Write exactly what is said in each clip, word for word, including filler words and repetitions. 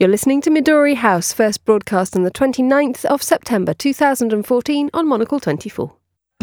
You're listening to Midori House, first broadcast on the twenty-ninth of September two thousand fourteen on Monocle twenty-four.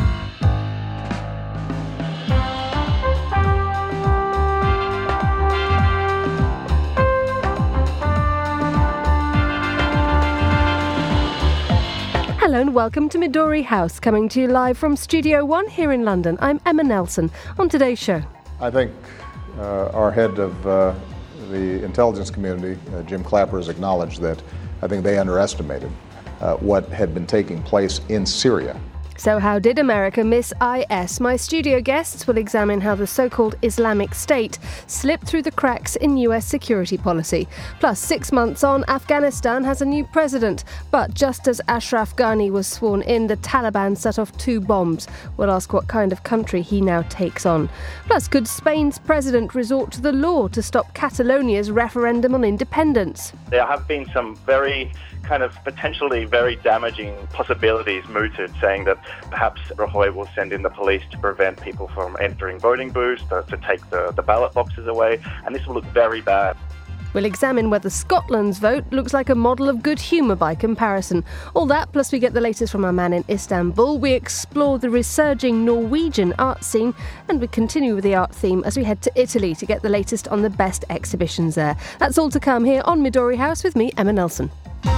Hello and welcome to Midori House, coming to you live from Studio One here in London. I'm Emma Nelson. On today's show, I think uh, our head of uh, the intelligence community, uh, Jim Clapper, has acknowledged that I think they underestimated uh, what had been taking place in Syria. So how did America miss I S? My studio guests will examine how the so-called Islamic State slipped through the cracks in U S security policy. Plus, six months on, Afghanistan has a new president. But just as Ashraf Ghani was sworn in, the Taliban set off two bombs. We'll ask what kind of country he now takes on. Plus, could Spain's president resort to the law to stop Catalonia's referendum on independence? There have been some very kind of potentially very damaging possibilities mooted, saying that perhaps Rajoy will send in the police to prevent people from entering voting booths, to, to take the, the ballot boxes away, and this will look very bad. We'll examine whether Scotland's vote looks like a model of good humour by comparison. All that, plus we get the latest from our man in Istanbul. We explore the resurging Norwegian art scene, and we continue with the art theme as we head to Italy to get the latest on the best exhibitions there. That's all to come here on Midori House with me, Emma Nelson.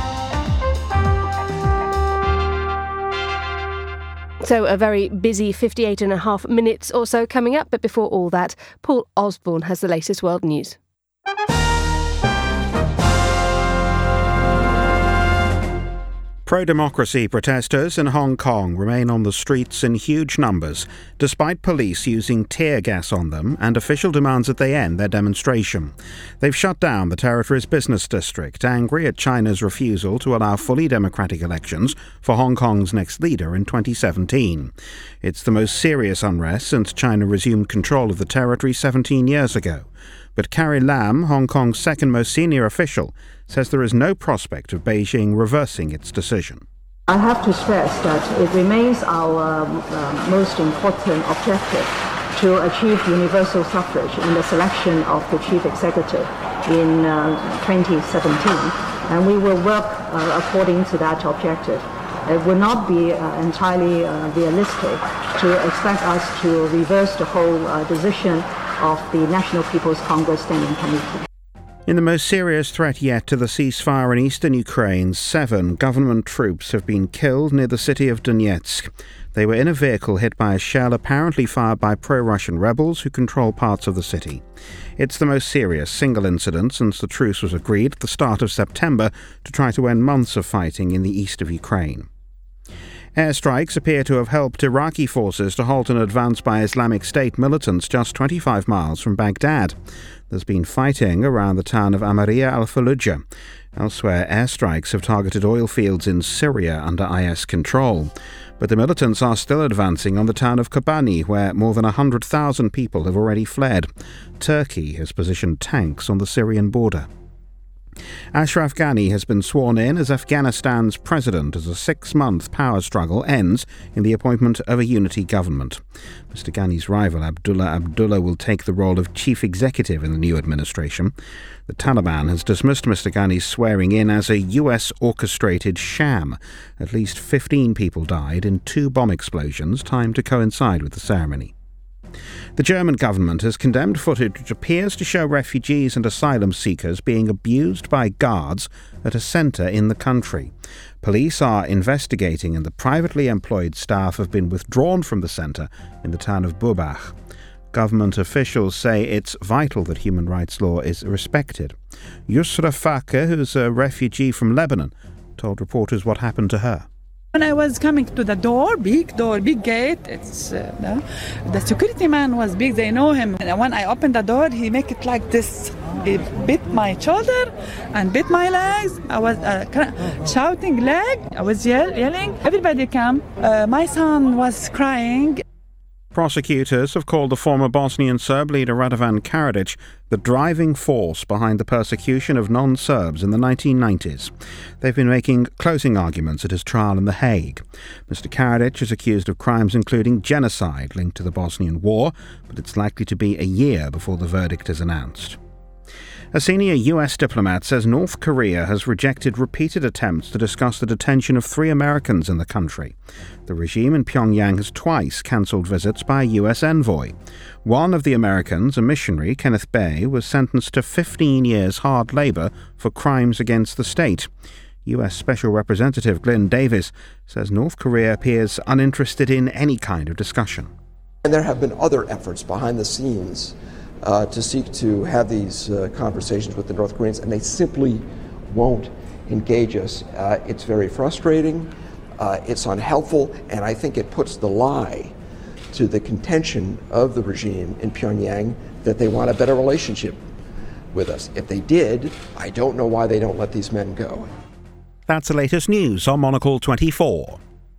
So a very busy fifty-eight and a half minutes or so coming up, but before all that, Paul Osborne has the latest world news. Pro-democracy protesters in Hong Kong remain on the streets in huge numbers, despite police using tear gas on them and official demands that they end their demonstration. They've shut down the territory's business district, angry at China's refusal to allow fully democratic elections for Hong Kong's next leader in twenty seventeen. It's the most serious unrest since China resumed control of the territory seventeen years ago. But Carrie Lam, Hong Kong's second most senior official, says there is no prospect of Beijing reversing its decision. I have to stress that it remains our uh, most important objective to achieve universal suffrage in the selection of the chief executive in uh, twenty seventeen, and we will work uh, according to that objective. It would not be uh, entirely uh, realistic to expect us to reverse the whole uh, decision of the National People's Congress Standing Committee. In the most serious threat yet to the ceasefire in eastern Ukraine, seven government troops have been killed near the city of Donetsk. They were in a vehicle hit by a shell apparently fired by pro-Russian rebels who control parts of the city. It's the most serious single incident since the truce was agreed at the start of September to try to end months of fighting in the east of Ukraine. Airstrikes appear to have helped Iraqi forces to halt an advance by Islamic State militants just twenty-five miles from Baghdad. There's been fighting around the town of Amaria al-Fallujah. Elsewhere, airstrikes have targeted oil fields in Syria under I S control. But the militants are still advancing on the town of Kobani, where more than one hundred thousand people have already fled. Turkey has positioned tanks on the Syrian border. Ashraf Ghani has been sworn in as Afghanistan's president as a six-month power struggle ends in the appointment of a unity government. Mister Ghani's rival Abdullah Abdullah will take the role of chief executive in the new administration. The Taliban has dismissed Mister Ghani's swearing in as a U S-orchestrated sham. At least fifteen people died in two bomb explosions timed to coincide with the ceremony. The German government has condemned footage which appears to show refugees and asylum seekers being abused by guards at a centre in the country. Police are investigating and the privately employed staff have been withdrawn from the centre in the town of Burbach. Government officials say it's vital that human rights law is respected. Yusra Fakir, who's a refugee from Lebanon, told reporters what happened to her. When I was coming to the door, big door, big gate, it's uh, the, the security man was big, they know him. And when I opened the door, he make it like this. He bit my shoulder and bit my legs. I was uh, shouting leg, I was yell, yelling. Everybody come. Uh, my son was crying. Prosecutors have called the former Bosnian Serb leader Radovan Karadzic the driving force behind the persecution of non-Serbs in the nineteen nineties. They've been making closing arguments at his trial in The Hague. Mister Karadzic is accused of crimes including genocide linked to the Bosnian War, but it's likely to be a year before the verdict is announced. A senior U S diplomat says North Korea has rejected repeated attempts to discuss the detention of three Americans in the country. The regime in Pyongyang has twice cancelled visits by a U S envoy. One of the Americans, a missionary, Kenneth Bae, was sentenced to fifteen years hard labour for crimes against the state. U S Special Representative Glyn Davis says North Korea appears uninterested in any kind of discussion. And there have been other efforts behind the scenes uh, to seek to have these uh, conversations with the North Koreans, and they simply won't engage us. Uh, it's very frustrating, uh, it's unhelpful, and I think it puts the lie to the contention of the regime in Pyongyang that they want a better relationship with us. If they did, I don't know why they don't let these men go. That's the latest news on Monocle twenty-four.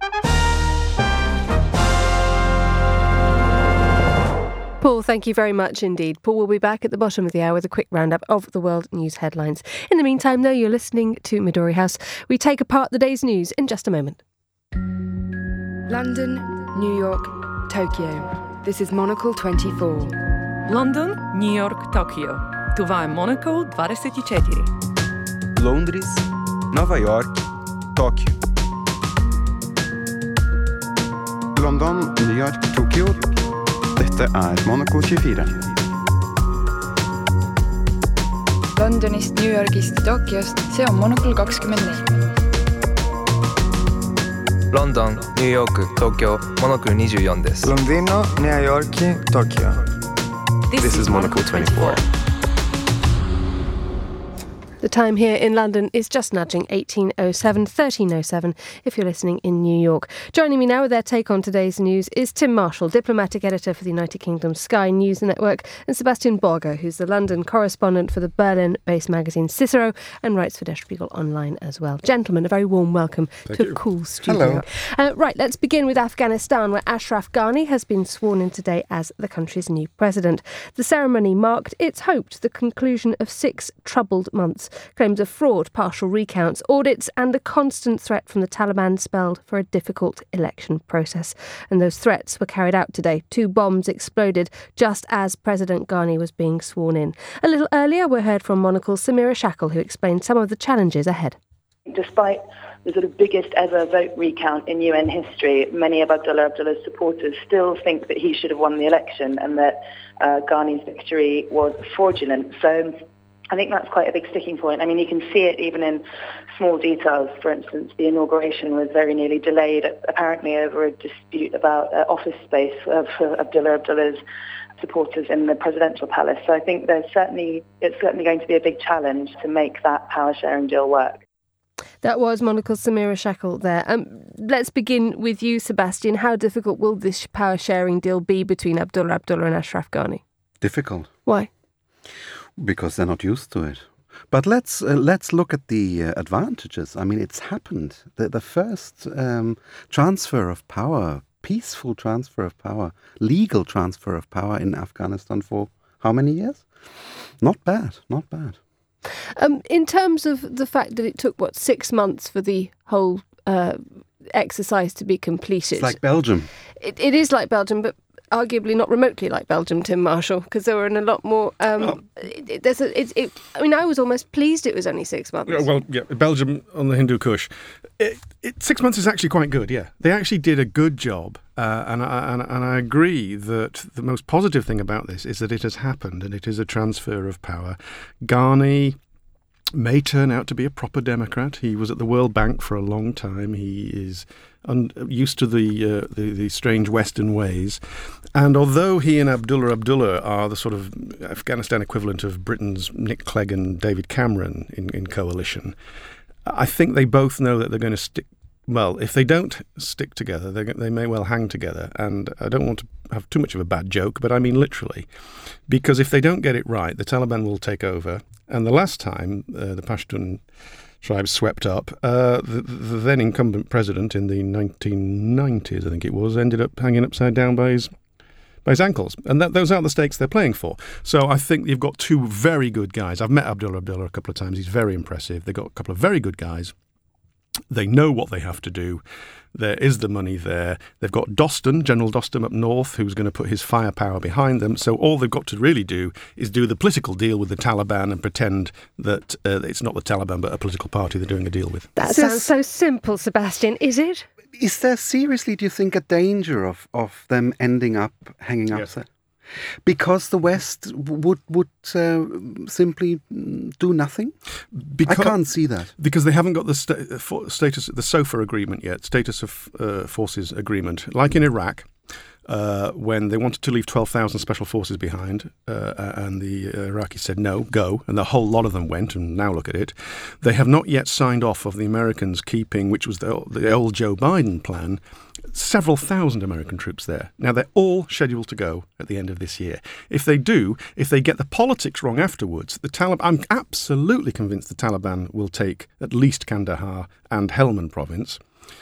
Paul, thank you very much indeed. Paul will be back at the bottom of the hour with a quick roundup of the world news headlines. In the meantime, though, you're listening to Midori House. We take apart the day's news in just a moment. London, New York, Tokyo. This is Monocle twenty-four. London, New York, Tokyo. Това е Monocle двадесет и четири. Londres, Nova York, Tóquio. London, New York, Tokyo. Dette er Monocle tjuefire. Londonist, New Yorgist, Tokyost, see on Monocle kakskümmend neli. London, New York, Tokyo, Monocle twenty-fourです. Londino, New York, Tokyo. This, this is Monocle twenty-four. The time here in London is just nudging eighteen oh seven, thirteen oh seven if you're listening in New York. Joining me now with their take on today's news is Tim Marshall, diplomatic editor for the United Kingdom Sky News Network, and Sebastian Borger, who's the London correspondent for the Berlin-based magazine Cicero and writes for Der Spiegel Online as well. Gentlemen, a very warm welcome Thank to you. a cool studio. Uh, right, let's begin with Afghanistan, where Ashraf Ghani has been sworn in today as the country's new president. The ceremony marked, it's hoped, the conclusion of six troubled months. Claims of fraud, partial recounts, audits and a constant threat from the Taliban spelled for a difficult election process. And those threats were carried out today. Two bombs exploded just as President Ghani was being sworn in. A little earlier, we heard from Monocle's Samira Shackle, who explained some of the challenges ahead. Despite the sort of biggest ever vote recount in U N history, many of Abdullah Abdullah's supporters still think that he should have won the election and that uh, Ghani's victory was fraudulent. So I think that's quite a big sticking point. I mean, you can see it even in small details. For instance, the inauguration was very nearly delayed, apparently over a dispute about uh, office space uh, for Abdullah Abdullah's supporters in the presidential palace. So I think there's certainly it's certainly going to be a big challenge to make that power-sharing deal work. That was Monocle's Samira Shackle there. Um, let's begin with you, Sebastian. How difficult will this power-sharing deal be between Abdullah Abdullah and Ashraf Ghani? Difficult. Why? Because they're not used to it. But let's uh, let's look at the uh, advantages. I mean, it's happened. The, the first um, transfer of power, peaceful transfer of power, legal transfer of power in Afghanistan for how many years? Not bad, not bad. Um, in terms of the fact that it took, what, six months for the whole uh, exercise to be completed. It's like Belgium. It, it is like Belgium, but arguably not remotely like Belgium, Tim Marshall, because there were in a lot more. Um, oh. it, there's a, it, it, I mean, I was almost pleased it was only six months. Well, yeah, Belgium on the Hindu Kush. It, it, six months is actually quite good, yeah. They actually did a good job, uh, and, I, and, and I agree that the most positive thing about this is that it has happened, and it is a transfer of power. Ghani may turn out to be a proper Democrat. He was at the World Bank for a long time. He is un- used to the, uh, the the strange Western ways. And although he and Abdullah Abdullah are the sort of Afghanistan equivalent of Britain's Nick Clegg and David Cameron in, in coalition, I think they both know that they're going to stick. Well, if they don't stick together, they they may well hang together. And I don't want to have too much of a bad joke, but I mean literally. Because if they don't get it right, the Taliban will take over. And the last time uh, the Pashtun tribes swept up, uh, the, the then incumbent president in the nineteen nineties, I think it was, ended up hanging upside down by his by his ankles. And that, those are the stakes they're playing for. So I think you've got two very good guys. I've met Abdullah Abdullah a couple of times. He's very impressive. They've got a couple of very good guys. They know what they have to do. There is the money there. They've got Dostum, General Dostum up north, who's going to put his firepower behind them. So all they've got to really do is do the political deal with the Taliban and pretend that uh, it's not the Taliban but a political party they're doing a deal with. That sounds so simple, Sebastian, is it? Is there seriously, do you think, a danger of, of them ending up hanging up Yes. there? Because the West would would uh, simply do nothing? Because, I can't see that. Because they haven't got the sta- for status, the SOFA agreement yet, status of uh, forces agreement. Like in Iraq, uh, when they wanted to leave twelve thousand special forces behind, uh, and the Iraqis said, no, go, and the whole lot of them went, and now look at it. They have not yet signed off of the Americans keeping, which was the, the old Joe Biden plan, several thousand American troops there. Now, they're all scheduled to go at the end of this year. If they do, if they get the politics wrong afterwards, the Taliban, I'm absolutely convinced the Taliban will take at least Kandahar and Helmand province.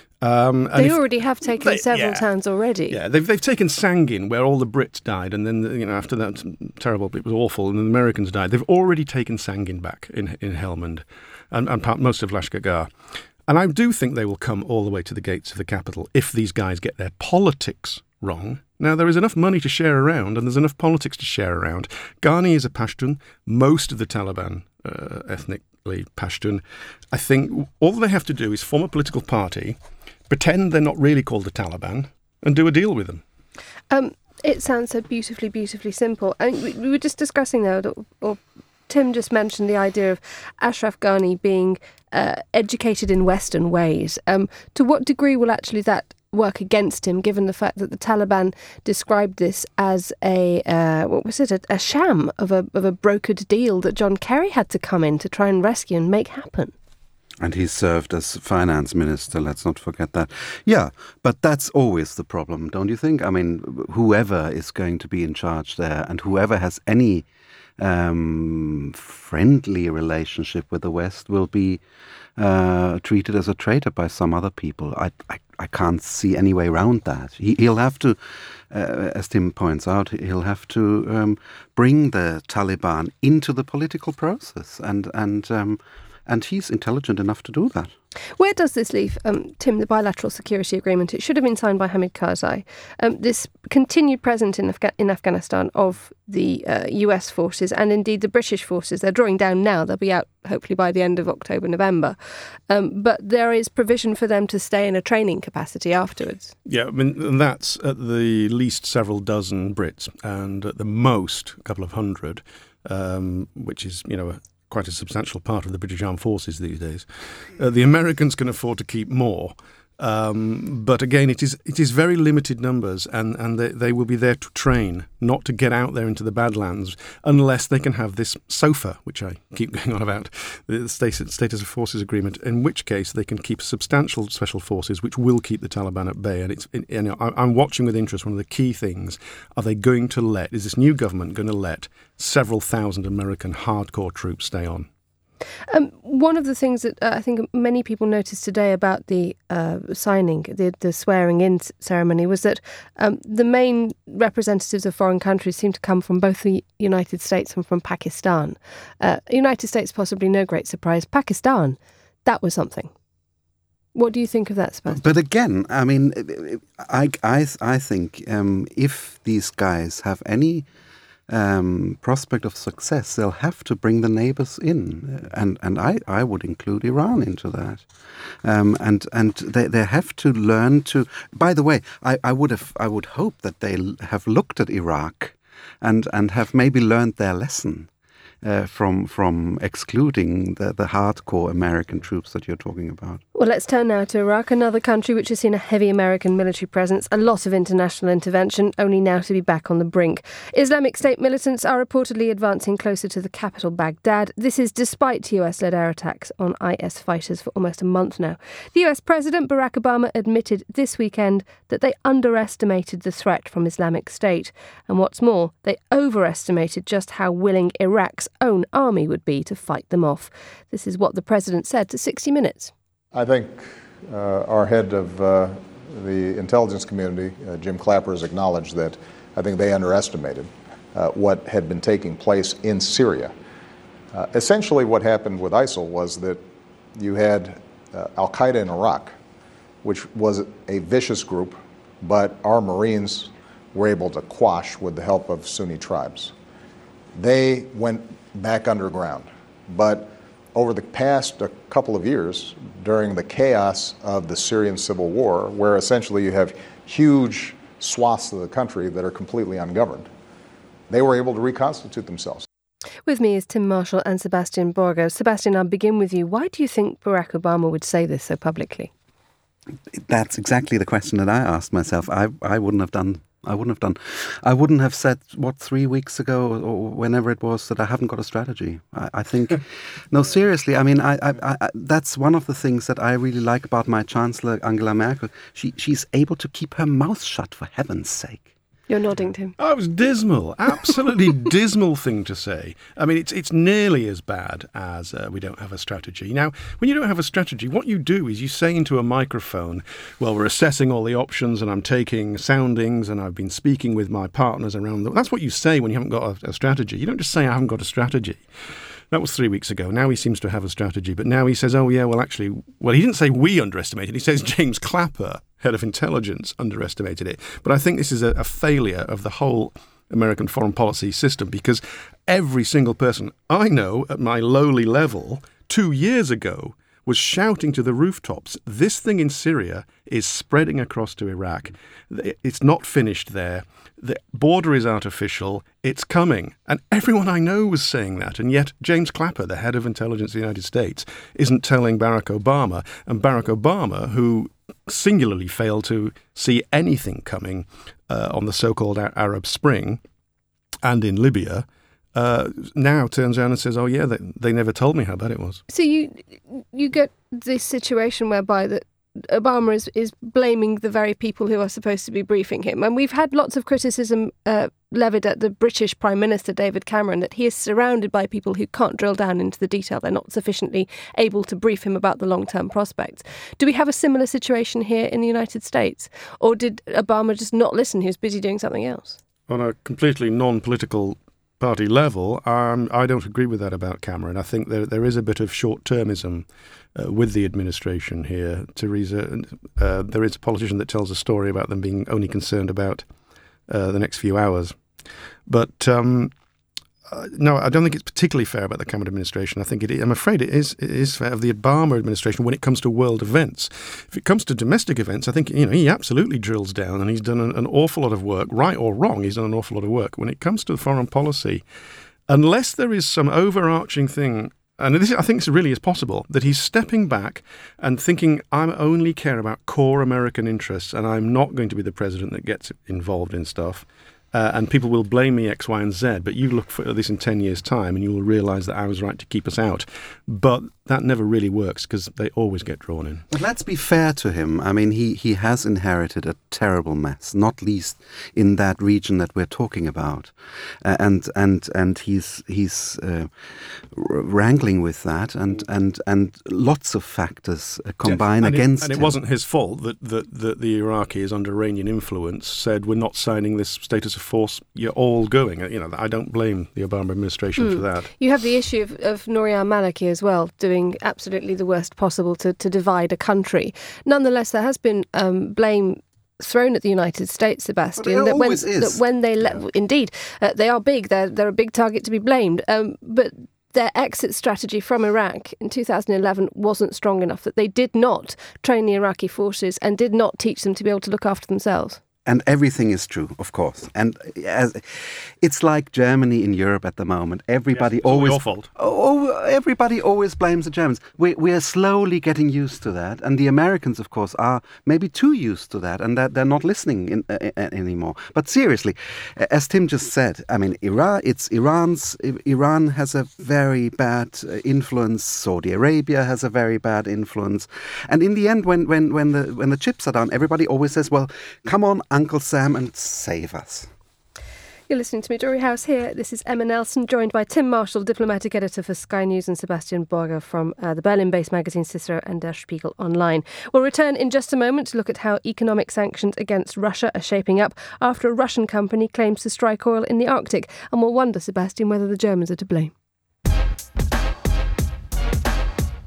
Um, and they if, already have taken they, several yeah, towns already. Yeah, they've they've taken Sangin, where all the Brits died, and then you know after that terrible, it was awful, and the Americans died. They've already taken Sangin back in in Helmand, and, and part, most of Lashkar. And I do think they will come all the way to the gates of the capital if these guys get their politics wrong. Now, there is enough money to share around, and there's enough politics to share around. Ghani is a Pashtun. Most of the Taliban uh, ethnically Pashtun. I think all they have to do is form a political party, pretend they're not really called the Taliban, and do a deal with them. Um, it sounds so beautifully, beautifully simple. And we, we were just discussing there, or, or Tim just mentioned the idea of Ashraf Ghani being uh, educated in Western ways. Um, to what degree will actually that work against him, given the fact that the Taliban described this as a, uh, what was it, a, a sham of a, of a brokered deal that John Kerry had to come in to try and rescue and make happen? And he served as finance minister, let's not forget that. Yeah, but that's always the problem, don't you think? I mean, whoever is going to be in charge there and whoever has any um, friendly relationship with the West will be uh, treated as a traitor by some other people. I, I, I can't see any way around that. He, he'll have to, uh, as Tim points out, he'll have to um, bring the Taliban into the political process and, and um, And he's intelligent enough to do that. Where does this leave, um, Tim, the bilateral security agreement? It should have been signed by Hamid Karzai. Um, this continued presence in, Afga- in Afghanistan of the uh, U S forces and indeed the British forces. They're drawing down now. They'll be out hopefully by the end of October, November. Um, but there is provision for them to stay in a training capacity afterwards. Yeah, I mean, and that's at the least several dozen Brits and at the most a couple of hundred, um, which is, you know, a quite a substantial part of the British Armed Forces these days. Uh, the Americans can afford to keep more. Um, but again, it is it is very limited numbers, and, and they, they will be there to train, not to get out there into the Badlands, unless they can have this SOFA, which I keep going on about, the Status, Status of Forces Agreement, in which case they can keep substantial special forces, which will keep the Taliban at bay. And it's you know, I, I'm watching with interest. One of the key things, are they going to let, is this new government going to let several thousand American hardcore troops stay on? Um, one of the things that uh, I think many people noticed today about the uh, signing, the, the swearing-in ceremony, was that um, the main representatives of foreign countries seem to come from both the United States and from Pakistan. Uh, United States, possibly no great surprise. Pakistan, that was something. What do you think of that, Sebastian? But again, I mean, I, I, I think um, if these guys have any Um, prospect of success, they'll have to bring the neighbors in, and and I, I would include Iran into that, um, and and they they have to learn to. By the way, I, I would have I would hope that they have looked at Iraq, and and have maybe learned their lesson uh, from from excluding the the hardcore American troops that you're talking about. Well, let's turn now to Iraq, another country which has seen a heavy American military presence, a lot of international intervention, only now to be back on the brink. Islamic State militants are reportedly advancing closer to the capital, Baghdad. This is despite U S-led air attacks on I S fighters for almost a month now. The U S President Barack Obama admitted this weekend that they underestimated the threat from Islamic State. And what's more, they overestimated just how willing Iraq's own army would be to fight them off. This is what the president said to sixty minutes. I think uh, our head of uh, the intelligence community, uh, Jim Clapper, has acknowledged that I think they underestimated uh, what had been taking place in Syria. Uh, essentially what happened with ISIL was that you had uh, Al-Qaeda in Iraq, which was a vicious group, but our Marines were able to quash with the help of Sunni tribes. They went back underground. But over the past a couple of years, during the chaos of the Syrian civil war, where essentially you have huge swaths of the country that are completely ungoverned, they were able to reconstitute themselves. With me is Tim Marshall and Sebastian Borger. Sebastian, I'll begin with you. Why do you think Barack Obama would say this so publicly? That's exactly the question that I asked myself. I I wouldn't have done. I wouldn't have done. I wouldn't have said, what, three weeks ago or whenever it was, that I haven't got a strategy. I, I think, no, seriously, I mean, I, I, I, that's one of the things that I really like about my Chancellor, Angela Merkel. She She's able to keep her mouth shut, for heaven's sake. You're nodding, Tim. Oh, it was dismal. Absolutely dismal thing to say. I mean, it's it's nearly as bad as uh, we don't have a strategy. Now, when you don't have a strategy, what you do is you say into a microphone, well, we're assessing all the options and I'm taking soundings and I've been speaking with my partners around the... That's what you say when you haven't got a, a strategy. You don't just say, I haven't got a strategy. That was three weeks ago. Now he seems to have a strategy. But now he says, oh, yeah, well, actually, well, he didn't say we underestimated. He says James Clapper, head of intelligence, underestimated it. But I think this is a, a failure of the whole American foreign policy system, because every single person I know at my lowly level two years ago was shouting to the rooftops, this thing in Syria is spreading across to Iraq. It's not finished there. The border is artificial. It's coming. And everyone I know was saying that. And yet James Clapper, the head of intelligence of the United States, isn't telling Barack Obama. And Barack Obama, who singularly failed to see anything coming uh, on the so-called Arab Spring and in Libya, uh, now turns around and says, oh, yeah, they, they never told me how bad it was. So you you get this situation whereby that Obama is, is blaming the very people who are supposed to be briefing him. And we've had lots of criticism uh, levied at the British Prime Minister, David Cameron, that he is surrounded by people who can't drill down into the detail. They're not sufficiently able to brief him about the long-term prospects. Do we have a similar situation here in the United States? Or did Obama just not listen? He was busy doing something else. On a completely non-political party level, um, I don't agree with that about Cameron. I think there there is a bit of short-termism uh, with the administration here. Theresa, uh, there is a politician that tells a story about them being only concerned about uh, the next few hours. But um, uh, no, I don't think it's particularly fair about the Cameron administration. I think it, I'm afraid it is it is fair of the Obama administration when it comes to world events. If it comes to domestic events, I think you know he absolutely drills down, and he's done an, an awful lot of work, right or wrong. He's done an awful lot of work. When it comes to foreign policy, unless there is some overarching thing, and this I think this really is possible, that he's stepping back and thinking, I only care about core American interests, and I'm not going to be the president that gets involved in stuff. Uh, and people will blame me X, Y, and Z, but you look for this in ten years' time and you will realise that I was right to keep us out. But that never really works because they always get drawn in. But let's be fair to him. I mean, he, he has inherited a terrible mess, not least in that region that we're talking about. Uh, and and and he's he's uh, wrangling with that, and, and, and lots of factors uh, combine yeah, and against it, and him. it wasn't his fault that, that, that the Iraqis under Iranian influence said, we're not signing this status of force, you're all going. You know, I don't blame the Obama administration mm. for that. You have the issue of, of Nouri al-Maliki as well, doing absolutely the worst possible to, to divide a country. Nonetheless, there has been um, blame thrown at the United States, Sebastian, that when, that when they let, yeah. indeed, uh, they are big, they're, they're a big target to be blamed, um, but their exit strategy from Iraq in two thousand eleven wasn't strong enough, that they did not train the Iraqi forces and did not teach them to be able to look after themselves. And everything is true, of course. And as, it's like Germany in Europe at the moment. Everybody yes, always your fault. Oh, everybody always blames the Germans. We we are slowly getting used to that, and the Americans, of course, are maybe too used to that, and that they're not listening in, uh, anymore. But seriously, as Tim just said, I mean, Iran. It's Iran's. Iran has a very bad influence. Saudi Arabia has a very bad influence, and in the end, when when when the when the chips are down, everybody always says, "Well, come on, Uncle Sam, and save us." You're listening to Midori House here. This is Emma Nelson, joined by Tim Marshall, diplomatic editor for Sky News, and Sebastian Borger from uh, the Berlin-based magazine Cicero and Der Spiegel Online. We'll return in just a moment to look at how economic sanctions against Russia are shaping up after a Russian company claims to strike oil in the Arctic. And we'll wonder, Sebastian, whether the Germans are to blame.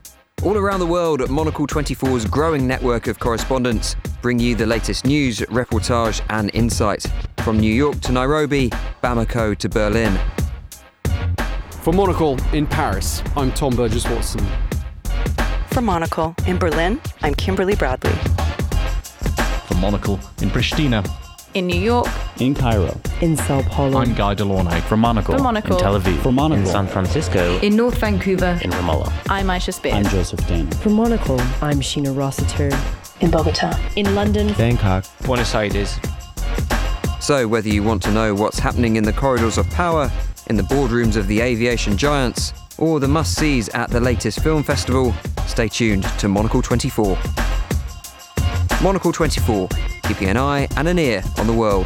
All around the world, Monocle twenty-four's growing network of correspondents bring you the latest news, reportage and insight. From New York to Nairobi, Bamako to Berlin. For Monocle in Paris, I'm Tom Burgess-Watson. From Monocle in Berlin, I'm Kimberly Bradley. From Monocle in Pristina. In New York. In Cairo. In Sao Paulo. I'm Guy Delaunay. From Monocle. From Monocle. In Tel Aviv. From Monocle. In San Francisco. In North Vancouver. In Ramallah. I'm Aisha Spear. I'm Joseph Dana. From Monocle, I'm Sheena Rossiter. In Bogota. In London. Bangkok. Buenos Aires. So whether you want to know what's happening in the corridors of power, in the boardrooms of the aviation giants, or the must-sees at the latest film festival, stay tuned to Monocle twenty-four. Monocle twenty-four, keeping an eye and an ear on the world.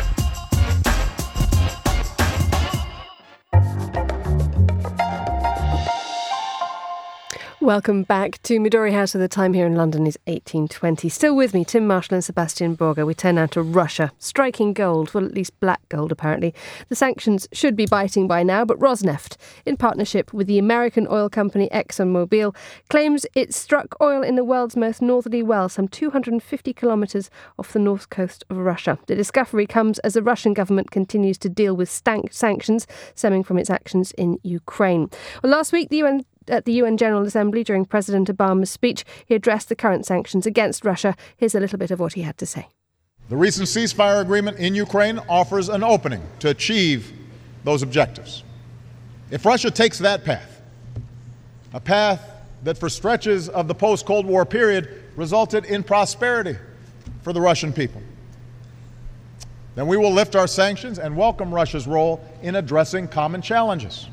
Welcome back to Midori House, where the time here in London is eighteen twenty. Still with me, Tim Marshall and Sebastian Borger. We turn now to Russia. Striking gold, well, at least black gold, apparently. The sanctions should be biting by now, but Rosneft, in partnership with the American oil company ExxonMobil, claims it struck oil in the world's most northerly well, some two hundred fifty kilometres off the north coast of Russia. The discovery comes as the Russian government continues to deal with stank sanctions stemming from its actions in Ukraine. Well, last week, the U N At the U N General Assembly, during President Obama's speech, he addressed the current sanctions against Russia. Here's a little bit of what he had to say. The recent ceasefire agreement in Ukraine offers an opening to achieve those objectives. If Russia takes that path, a path that for stretches of the post-Cold War period resulted in prosperity for the Russian people, then we will lift our sanctions and welcome Russia's role in addressing common challenges.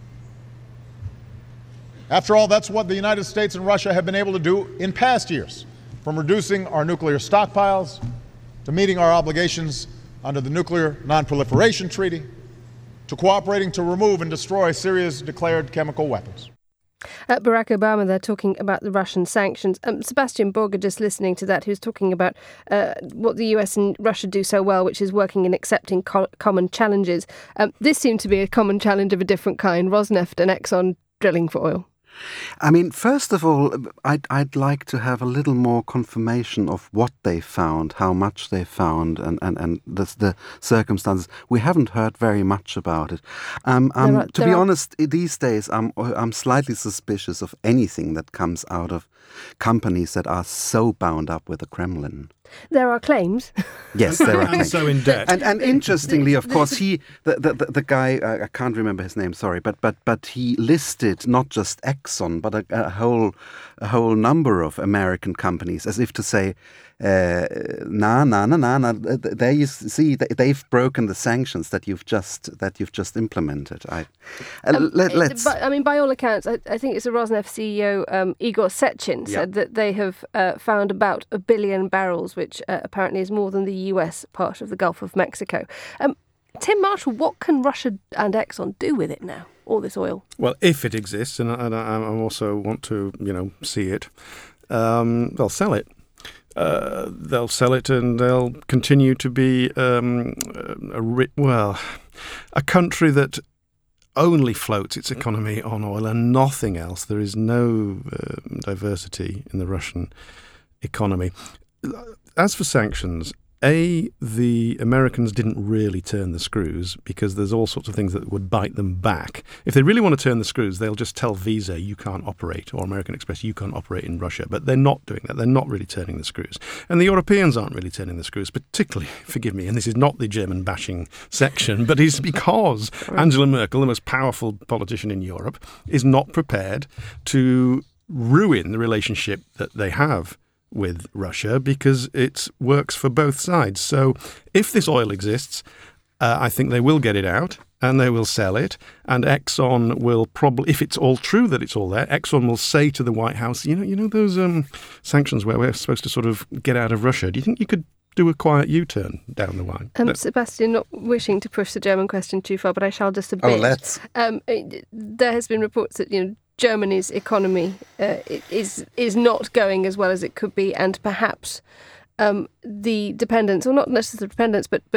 After all, that's what the United States and Russia have been able to do in past years, from reducing our nuclear stockpiles to meeting our obligations under the Nuclear Non-Proliferation Treaty to cooperating to remove and destroy Syria's declared chemical weapons. Uh, Barack Obama, they're talking about the Russian sanctions. Um, Sebastian Borger, just listening to that, who's talking about uh, what the U S and Russia do so well, which is working in accepting co- common challenges. Um, this seemed to be a common challenge of a different kind, Rosneft and Exxon drilling for oil. I mean, first of all, I'd, I'd like to have a little more confirmation of what they found, how much they found, and, and, and the, the circumstances. We haven't heard very much about it. Um, um, are, to be are... honest, these days, I'm, I'm slightly suspicious of anything that comes out of companies that are so bound up with the Kremlin. There are claims. Yes, there are claims. So in debt. And, and interestingly, of course, he, the, the, the guy, uh, I can't remember his name, sorry, but but but he listed not just Exxon, but a, a whole a whole number of American companies, as if to say, uh, nah, nah, nah, nah, nah. There you see, they've broken the sanctions that you've just that you've just implemented. I, uh, um, let, let's. But, I mean, by all accounts, I, I think it's the Rosneft C E O um, Igor Sechin Yeah. said that they have uh, found about a billion barrels, which uh, apparently is more than the U S part of the Gulf of Mexico. Um, Tim Marshall, what can Russia and Exxon do with it now, all this oil? Well, if it exists, and I, and I also want to, you know, see it, um, they'll sell it. Uh, they'll sell it and they'll continue to be, um, a, a, well, a country that only floats its economy on oil and nothing else. There is no uh, diversity in the Russian economy. As for sanctions, A, the Americans didn't really turn the screws because there's all sorts of things that would bite them back. If they really want to turn the screws, they'll just tell Visa, you can't operate, or American Express, you can't operate in Russia. But they're not doing that. They're not really turning the screws. And the Europeans aren't really turning the screws, particularly, forgive me, and this is not the German bashing section, but it's because Angela Merkel, the most powerful politician in Europe, is not prepared to ruin the relationship that they have with Russia because it works for both sides. So if this oil exists, uh, I think they will get it out and they will sell it. And Exxon will probably, if it's all true that it's all there, Exxon will say to the White House, you know, you know those um, sanctions where we're supposed to sort of get out of Russia. Do you think you could do a quiet U-turn down the line? Um, but, Sebastian, not wishing to push the German question too far, but I shall just a bit. Oh, let's. Um, it, there has been reports that, you know, Germany's economy uh, is is not going as well as it could be, and perhaps um, the dependence, or not necessarily the dependence, but but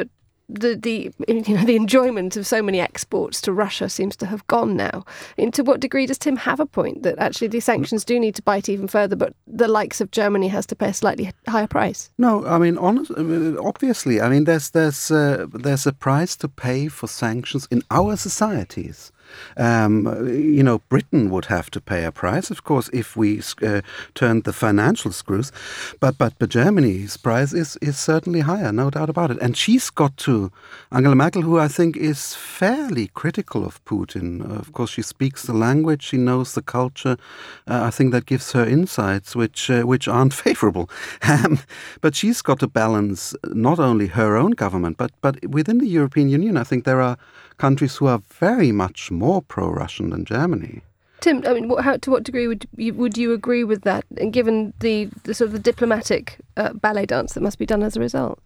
the the you know the enjoyment of so many exports to Russia seems to have gone now. And to what degree does Tim have a point that actually these sanctions do need to bite even further, but the likes of Germany has to pay a slightly higher price? No, I mean, honest, obviously, I mean, there's there's uh, there's a price to pay for sanctions in our societies. Um, you know, Britain would have to pay a price, of course, if we uh, turned the financial screws. But but but Germany's price is is certainly higher, no doubt about it. And she's got to Angela Merkel, who I think is fairly critical of Putin. Uh, of course, she speaks the language, she knows the culture. Uh, I think that gives her insights which uh, which aren't favourable. Um, but she's got to balance not only her own government, but but within the European Union, I think there are countries who are very much more pro-Russian than Germany. Tim, I mean, what, how, to what degree would you, would you agree with that, and given the, the sort of the diplomatic uh, ballet dance that must be done as a result?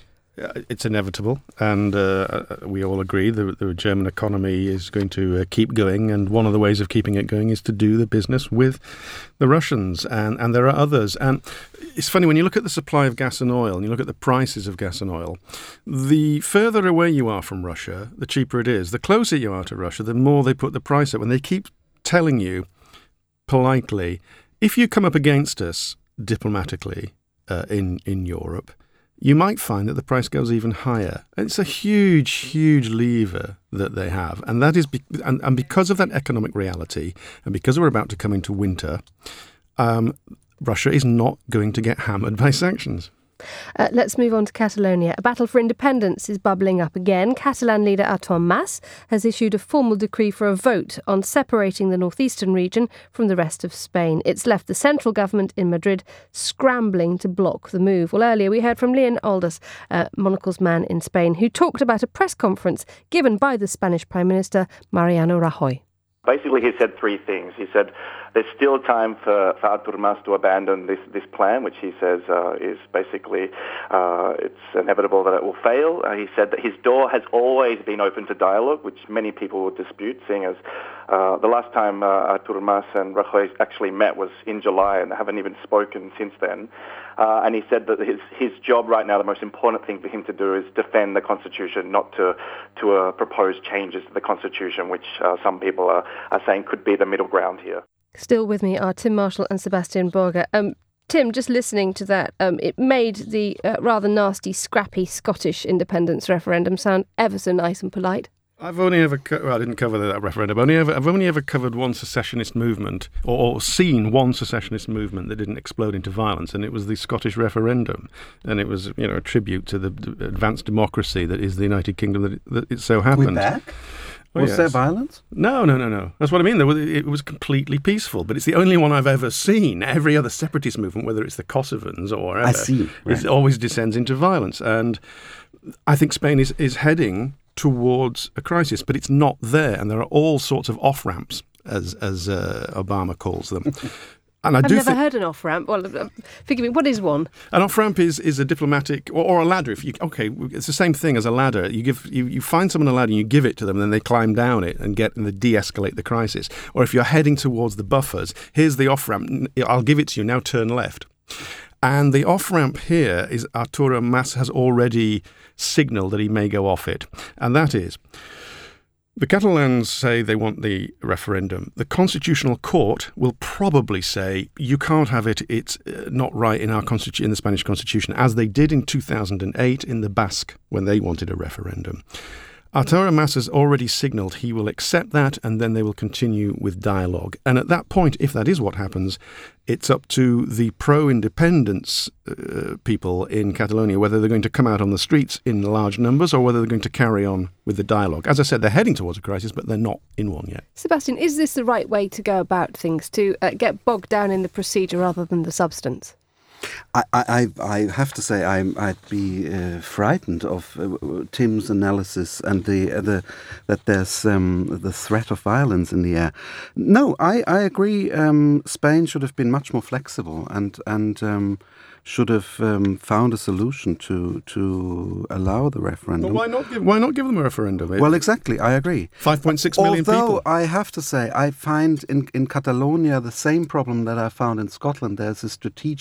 It's inevitable, and uh, we all agree that the German economy is going to uh, keep going, and one of the ways of keeping it going is to do the business with the Russians, and, and there are others. And it's funny, when you look at the supply of gas and oil, and you look at the prices of gas and oil, the further away you are from Russia, the cheaper it is. The closer you are to Russia, the more they put the price up, and they keep telling you politely, if you come up against us diplomatically uh, in, in Europe, you might find that the price goes even higher. It's a huge, huge lever that they have. And that is, be- and, and because of that economic reality, and because we're about to come into winter, um, Russia is not going to get hammered by sanctions. Uh, let's move on to Catalonia. A battle for independence is bubbling up again. Catalan leader Artur Mas has issued a formal decree for a vote on separating the northeastern region from the rest of Spain. It's left the central government in Madrid scrambling to block the move. Well, earlier we heard from Leon Aldous, uh, Monocle's man in Spain, who talked about a press conference given by the Spanish Prime Minister Mariano Rajoy. Basically, he said three things. He said there's still time for, for Artur Mas to abandon this, this plan, which he says uh, is basically, uh, it's inevitable that it will fail. Uh, he said that his door has always been open to dialogue, which many people would dispute, seeing as uh, the last time uh, Artur Mas and Rajoy actually met was in July, and they haven't even spoken since then. Uh, and he said that his his job right now, the most important thing for him to do is defend the Constitution, not to to uh, propose changes to the Constitution, which uh, some people are, are saying could be the middle ground here. Still with me are Tim Marshall and Sebastian Borger. Um, Tim, just listening to that, um, it made the uh, rather nasty, scrappy Scottish independence referendum sound ever so nice and polite. I've only ever, co- well, I didn't cover that referendum. Only ever, I've only ever covered one secessionist movement, or, or seen one secessionist movement that didn't explode into violence, and it was the Scottish referendum. And it was, you know, a tribute to the d- advanced democracy that is the United Kingdom that it, that it so happened. We're back? Oh, was yes. there violence? No, no, no, no. That's what I mean. There was, it was completely peaceful, but it's the only one I've ever seen. Every other separatist movement, whether it's the Kosovans or whatever, I see. Right. it always descends into violence. And I think Spain is, is heading towards a crisis, but it's not there, and there are all sorts of off-ramps, as as uh, Obama calls them. And I I've do never think heard an off-ramp. Well, uh, forgive me, what is one? An off-ramp is, is a diplomatic, or, or a ladder. If you okay, it's the same thing as a ladder. You give you, you find someone a ladder and you give it to them, and then they climb down it and get and they de-escalate the crisis. Or if you're heading towards the buffers, here's the off-ramp. I'll give it to you. Now turn left. And the off-ramp here is Artur Mas has already signalled that he may go off it. And that is, the Catalans say they want the referendum. The Constitutional Court will probably say, you can't have it, it's not right in our constitu- in the Spanish Constitution, as they did in two thousand eight in the Basque when they wanted a referendum. Artur Mas has already signalled he will accept that, and then they will continue with dialogue. And at that point, if that is what happens, it's up to the pro-independence uh, people in Catalonia whether they're going to come out on the streets in large numbers or whether they're going to carry on with the dialogue. As I said, they're heading towards a crisis, but they're not in one yet. Sebastian, is this the right way to go about things, to uh, get bogged down in the procedure rather than the substance? I, I, I have to say I'm, I'd be uh, frightened of uh, Tim's analysis and the, uh, the that there's um, the threat of violence in the air. No, I, I agree. Um, Spain should have been much more flexible and and um, should have um, found a solution to to allow the referendum. But why not give, why not give them a referendum? Well, exactly. I agree. five point six million Although, people. I have to say, I find in, in Catalonia the same problem that I found in Scotland. There's a strategic carelessness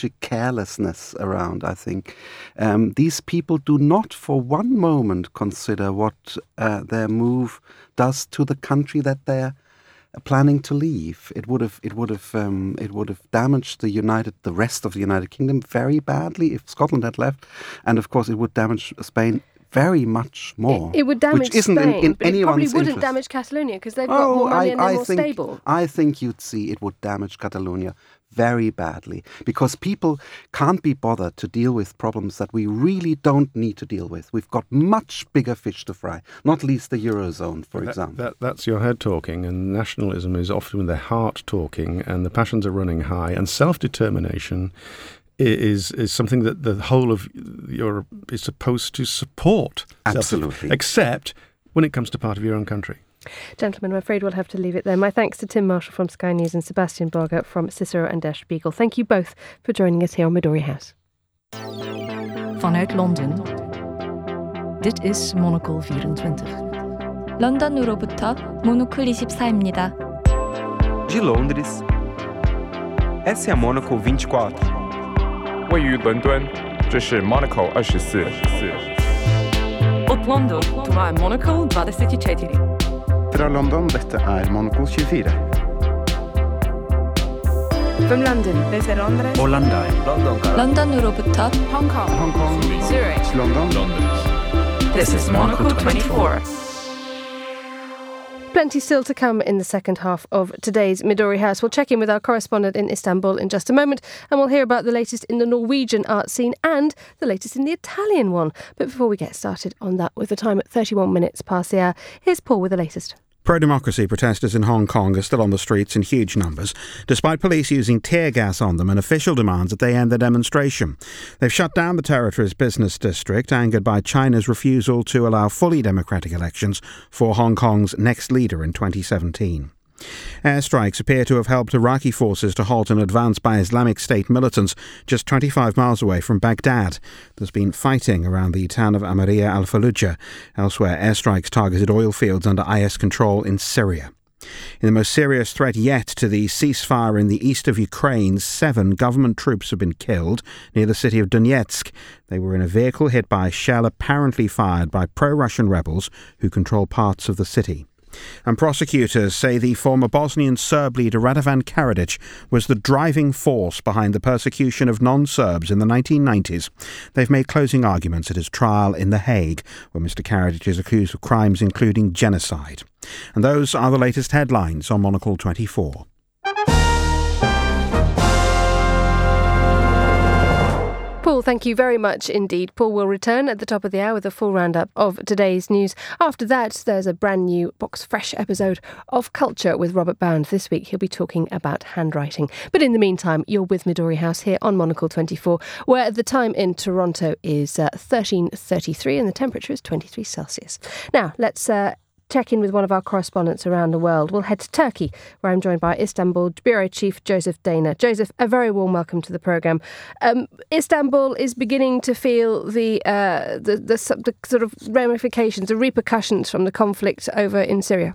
carelessness around, I think. Um, these people do not for one moment consider what uh, their move does to the country that they're planning to leave. It would have, it would have, um, it would have damaged the United, the rest of the United Kingdom very badly if Scotland had left, and of course it would damage Spain very much more. It, it would damage which isn't Spain, in, in but it probably anyone's wouldn't interest. damage Catalonia because they've got Oh, more money I, and they're I more think, stable. I think you'd see it would damage Catalonia very badly because people can't be bothered to deal with problems that we really don't need to deal with. We've got much bigger fish to fry, not least the Eurozone, for that, example. That, that's your head talking, and nationalism is often their heart talking, and the passions are running high, and self-determination is is something that the whole of Europe is supposed to support. Absolutely. Except when it comes to part of your own country. Gentlemen, I'm afraid we'll have to leave it there. My thanks to Tim Marshall from Sky News and Sebastian Borger from Cicero and Der Spiegel. Thank you both for joining us here on Midori House. Vanuit Londen. Dit is Monocle vierentwintig. 런던으로부터 모노클 이십사입니다. De Londres, essa é a Monocle vinte e quatro. 位于伦敦，这是 Monocle 二十四。 Od London, to är Monocle dvadeset četiri. Fra London, dette er Monocle tjuefire. From London, this is Londres. Orlando. 런던으로부터 Hong Kong. Hong Kong. Zurich. London. This is Monocle twenty-four. Plenty still to come in the second half of today's Midori House. We'll check in with our correspondent in Istanbul in just a moment, and we'll hear about the latest in the Norwegian art scene and the latest in the Italian one. But before we get started on that, with the time at thirty-one minutes past the hour, here's Paul with the latest. Pro-democracy protesters in Hong Kong are still on the streets in huge numbers, despite police using tear gas on them and official demands that they end the demonstration. They've shut down the territory's business district, angered by China's refusal to allow fully democratic elections for Hong Kong's next leader in twenty seventeen. Airstrikes appear to have helped Iraqi forces to halt an advance by Islamic State militants just twenty-five miles away from Baghdad. There's been fighting around the town of Amaria al-Fallujah. Elsewhere, airstrikes targeted oil fields under I S control in Syria. In the most serious threat yet to the ceasefire in the east of Ukraine, seven government troops have been killed near the city of Donetsk. They were in a vehicle hit by a shell apparently fired by pro-Russian rebels who control parts of the city. And prosecutors say the former Bosnian Serb leader Radovan Karadzic was the driving force behind the persecution of non-Serbs in the nineteen nineties. They've made closing arguments at his trial in The Hague, where Mister Karadzic is accused of crimes including genocide. And those are the latest headlines on Monocle twenty-four. Paul, thank you very much indeed. Paul will return at the top of the hour with a full roundup of today's news. After that, there's a brand new Box Fresh episode of Culture with Robert Bound. This week, he'll be talking about handwriting. But in the meantime, you're with Midori House here on Monocle twenty-four, where the time in Toronto is uh, thirteen thirty-three and the temperature is twenty-three Celsius. Now, let's Uh, check in with one of our correspondents around the world. We'll head to Turkey, where I'm joined by Istanbul Bureau Chief Joseph Dana. Joseph, a very warm welcome to the programme. Um, Istanbul is beginning to feel the, uh, the, the, the sort of ramifications, the repercussions from the conflict over in Syria.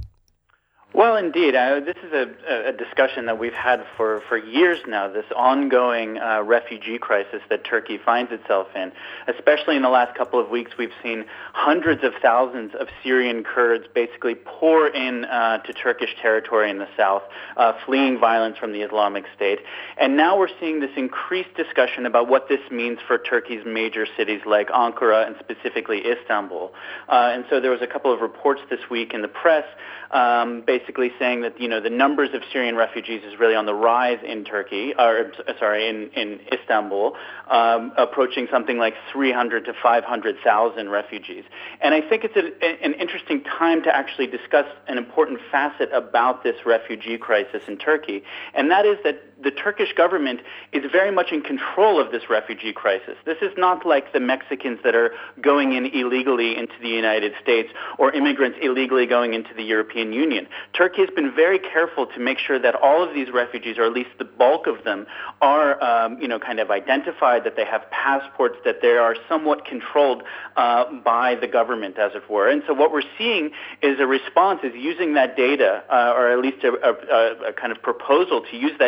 Well, indeed. Uh, this is a, a discussion that we've had for, for years now, this ongoing uh, refugee crisis that Turkey finds itself in. Especially in the last couple of weeks, we've seen hundreds of thousands of Syrian Kurds basically pour in uh, to Turkish territory in the south, uh, fleeing violence from the Islamic State. And now we're seeing this increased discussion about what this means for Turkey's major cities like Ankara and specifically Istanbul. Uh, and so there was a couple of reports this week in the press Um, basically saying that, you know, the numbers of Syrian refugees is really on the rise in Turkey, or sorry, in, in Istanbul, um, approaching something like three hundred to five hundred thousand refugees. And I think it's a, an interesting time to actually discuss an important facet about this refugee crisis in Turkey, and that is that the Turkish government is very much in control of this refugee crisis. This is not like the Mexicans that are going in illegally into the United States or immigrants illegally going into the European Union. Turkey has been very careful to make sure that all of these refugees, or at least the bulk of them, are um, you know, kind of identified, that they have passports, that they are somewhat controlled uh, by the government, as it were. And so what we're seeing is a response is using that data, uh, or at least a, a, a kind of proposal to use that data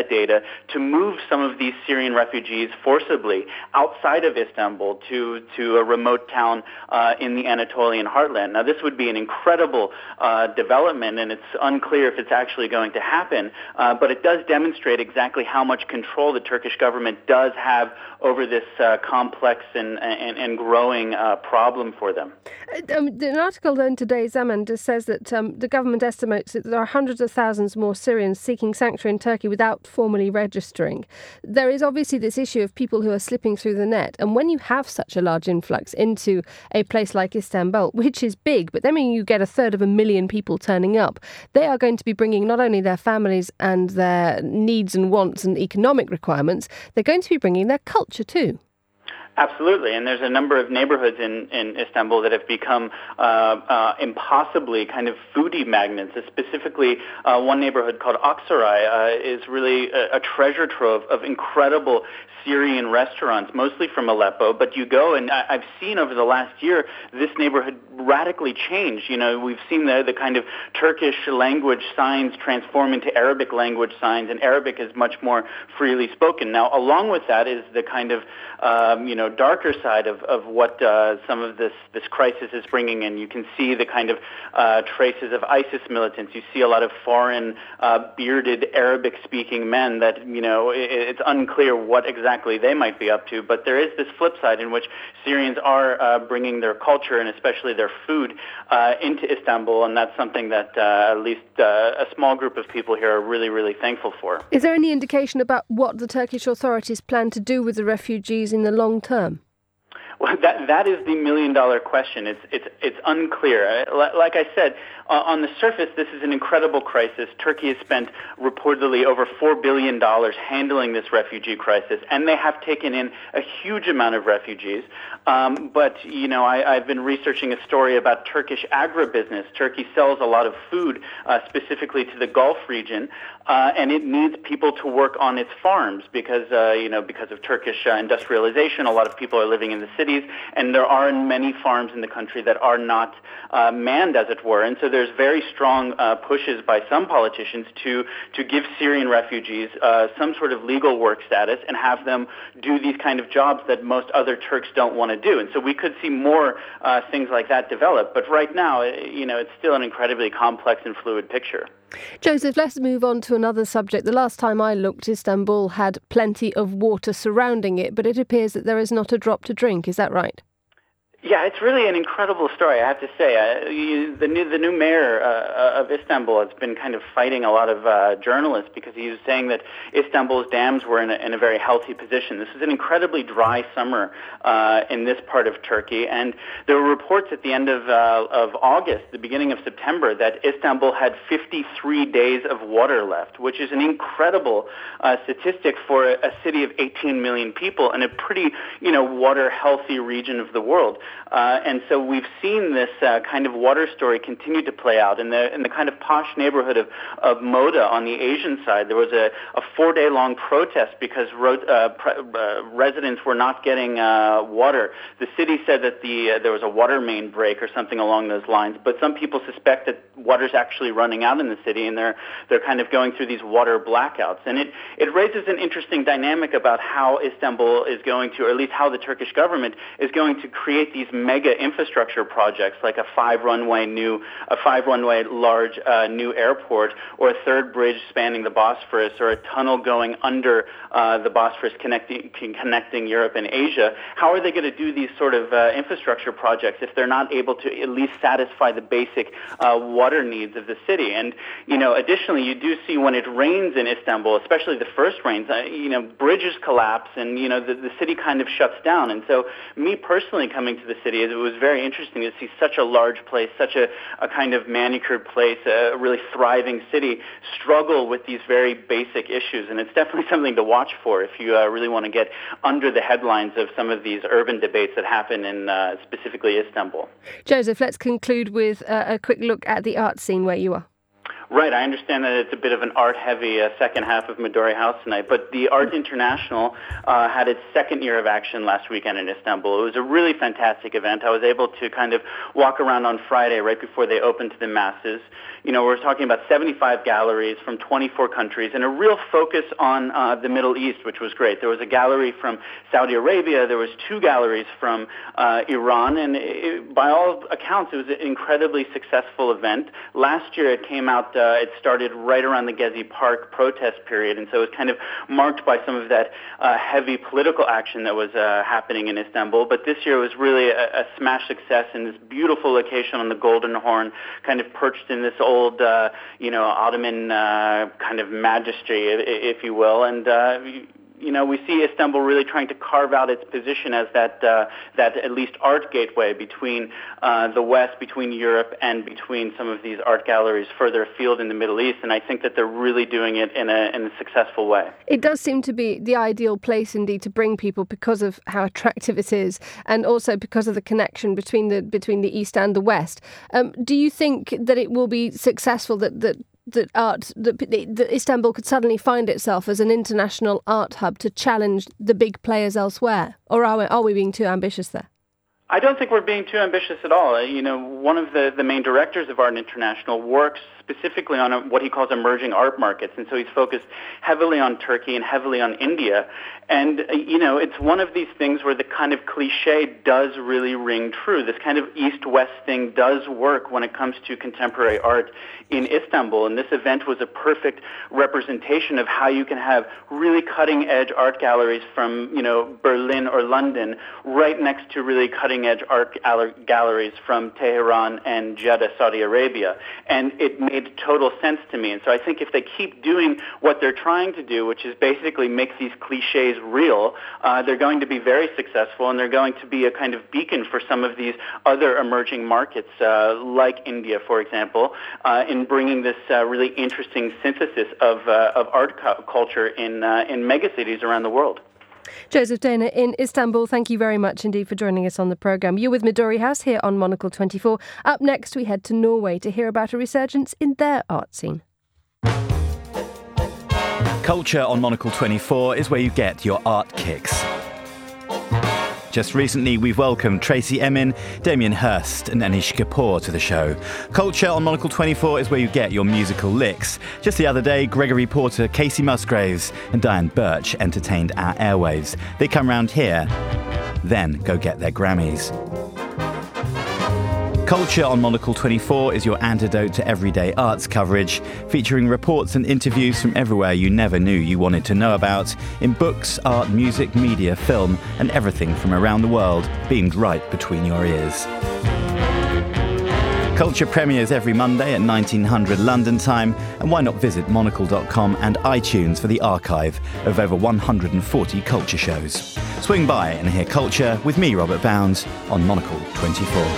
to move some of these Syrian refugees forcibly outside of Istanbul to, to a remote town uh, in the Anatolian heartland. Now, this would be an incredible uh, development, and it's unclear if it's actually going to happen, uh, but it does demonstrate exactly how much control the Turkish government does have over this uh, complex and, and, and growing uh, problem for them. Um, an article in today's Zaman just says that um, the government estimates that there are hundreds of thousands more Syrians seeking sanctuary in Turkey without formally registering. There is obviously this issue of people who are slipping through the net, and when you have such a large influx into a place like Istanbul, which is big, but then when you get a third of a million people turning up, they are going to be bringing not only their families and their needs and wants and economic requirements, they're going to be bringing their culture too. Absolutely, and there's a number of neighborhoods in, in Istanbul that have become uh, uh, impossibly kind of foodie magnets. Specifically, uh, one neighborhood called Aksaray uh, is really a, a treasure trove of incredible Syrian restaurants, mostly from Aleppo. But you go, and I, I've seen over the last year this neighborhood radically change. You know, we've seen the, the kind of Turkish language signs transform into Arabic language signs, and Arabic is much more freely spoken. Now, along with that is the kind of, um, you know, darker side of, of what uh, some of this, this crisis is bringing in. You can see the kind of uh, traces of ISIS militants. You see a lot of foreign, uh, bearded Arabic-speaking men that, you know, it, it's unclear what exactly they might be up to, but there is this flip side in which Syrians are uh, bringing their culture and especially their food uh, into Istanbul, and that's something that uh, at least uh, a small group of people here are really, really thankful for. Is there any indication about what the Turkish authorities plan to do with the refugees in the long term? Well, that that is the million-dollar question. It's it's it's unclear. Like I said, uh, on the surface, this is an incredible crisis. Turkey has spent reportedly over four billion dollars handling this refugee crisis, and they have taken in a huge amount of refugees. Um, but, you know, I, I've been researching a story about Turkish agribusiness. Turkey sells a lot of food, uh, specifically to the Gulf region, uh, and it needs people to work on its farms because, uh, you know, because of Turkish uh, industrialization, a lot of people are living in the cities, and there are many farms in the country that are not uh, manned, as it were. And so there's very strong uh, pushes by some politicians to, to give Syrian refugees uh, some sort of legal work status and have them do these kind of jobs that most other Turks don't want to do. And so we could see more uh, things like that develop. But right now, you know, it's still an incredibly complex and fluid picture. Joseph, let's move on to another subject. The last time I looked, Istanbul had plenty of water surrounding it, but it appears that there is not a drop to drink. Is that right? Yeah, it's really an incredible story, I have to say. Uh, you, the new the new mayor uh, of Istanbul has been kind of fighting a lot of uh, journalists because he was saying that Istanbul's dams were in a, in a very healthy position. This is an incredibly dry summer uh, in this part of Turkey, and there were reports at the end of uh, of August, the beginning of September, that Istanbul had fifty-three days of water left, which is an incredible uh, statistic for a, a city of eighteen million people in a pretty, you know, water healthy region of the world. Uh, and so we've seen this uh, kind of water story continue to play out in the in the kind of posh neighborhood of, of Moda on the Asian side. There was a, a four-day-long protest because ro- uh, pre- uh, residents were not getting uh, water. The city said that the uh, there was a water main break or something along those lines, but some people suspect that water's actually running out in the city, and they're they're kind of going through these water blackouts. And it, it raises an interesting dynamic about how Istanbul is going to, or at least how the Turkish government is going to create these mega infrastructure projects like a five runway new, a five runway large uh, new airport, or a third bridge spanning the Bosphorus, or a tunnel going under uh, the Bosphorus connecting connecting Europe and Asia. How are they going to do these sort of uh, infrastructure projects if they're not able to at least satisfy the basic uh, water needs of the city? And you know, additionally, you do see when it rains in Istanbul, especially the first rains, uh, you know, bridges collapse, and you know, the, the city kind of shuts down. And so, me personally coming to the city, it was very interesting to see such a large place, such a, a kind of manicured place, a really thriving city, struggle with these very basic issues. And it's definitely something to watch for if you uh, really want to get under the headlines of some of these urban debates that happen in uh, specifically Istanbul. Joseph, let's conclude with uh, a quick look at the art scene where you are. Right, I understand that it's a bit of an art-heavy uh, second half of Midori House tonight, but the Art International uh, had its second year of action last weekend in Istanbul. It was a really fantastic event. I was able to kind of walk around on Friday right before they opened to the masses. You know, we're talking about seventy-five galleries from twenty-four countries and a real focus on uh, the Middle East, which was great. There was a gallery from Saudi Arabia, there was two galleries from uh, Iran, and it, by all accounts, it was an incredibly successful event. Last year, it came out Uh, it started right around the Gezi Park protest period, and so it was kind of marked by some of that uh, heavy political action that was uh, happening in Istanbul. But this year was really a, a smash success in this beautiful location on the Golden Horn, kind of perched in this old, uh, you know, Ottoman uh, kind of majesty, if, if you will, and uh, you know, we see Istanbul really trying to carve out its position as that uh, that at least art gateway between uh, the West, between Europe, and between some of these art galleries further afield in the Middle East. And I think that they're really doing it in a in a successful way. It does seem to be the ideal place indeed to bring people because of how attractive it is, and also because of the connection between the between the East and the West. Um, do you think that it will be successful? That that that art, that, that Istanbul could suddenly find itself as an international art hub to challenge the big players elsewhere? Or are we, are we being too ambitious there? I don't think we're being too ambitious at all. You know, one of the, the main directors of Art International works specifically on a, what he calls emerging art markets, and so he's focused heavily on Turkey and heavily on India. And, uh, you know, it's one of these things where the kind of cliche does really ring true. This kind of East-West thing does work when it comes to contemporary art in Istanbul, and this event was a perfect representation of how you can have really cutting-edge art galleries from, you know, Berlin or London right next to really cutting-edge art galleries from Tehran and Jeddah, Saudi Arabia. And it made total sense to me. And so I think if they keep doing what they're trying to do, which is basically make these cliches real, uh, they're going to be very successful, and they're going to be a kind of beacon for some of these other emerging markets, uh, like India, for example, uh, in bringing this uh, really interesting synthesis of uh, of art cu- culture in uh, in megacities around the world. Joseph Dana in Istanbul, thank you very much indeed for joining us on the programme. You're with Midori House here on Monocle twenty-four. Up next, we head to Norway to hear about a resurgence in their art scene. Culture on Monocle twenty-four is where you get your art kicks. Just recently, we've welcomed Tracy Emin, Damien Hirst and Anish Kapoor to the show. Culture on Monocle twenty-four is where you get your musical licks. Just the other day, Gregory Porter, Casey Musgraves and Diane Birch entertained our airwaves. They come round here, then go get their Grammys. Culture on Monocle twenty-four is your antidote to everyday arts coverage, featuring reports and interviews from everywhere you never knew you wanted to know about, in books, art, music, media, film, and everything from around the world, beamed right between your ears. Culture premieres every Monday at nineteen hundred London time, and why not visit monocle dot com and iTunes for the archive of over one hundred forty culture shows. Swing by and hear Culture with me, Robert Bounds, on Monocle twenty-four.